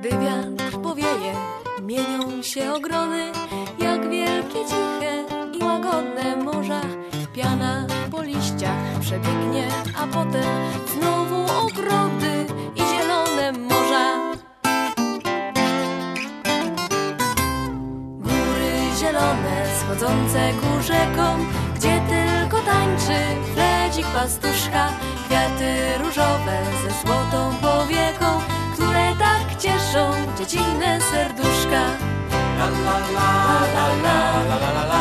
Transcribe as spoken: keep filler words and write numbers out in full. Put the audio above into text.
Gdy wiatr powieje, mienią się ogrody, jak wielkie, ciche i łagodne morza. Piana po liściach przebiegnie, a potem znowu ogrody i zielone morza. Góry zielone, schodzące ku rzekom, gdzie tylko tańczy fledzik pastuszka. Kwiaty różowe ze złotą powieką, które tak cieszą dziecinne serduszka. La la la la la la la la la.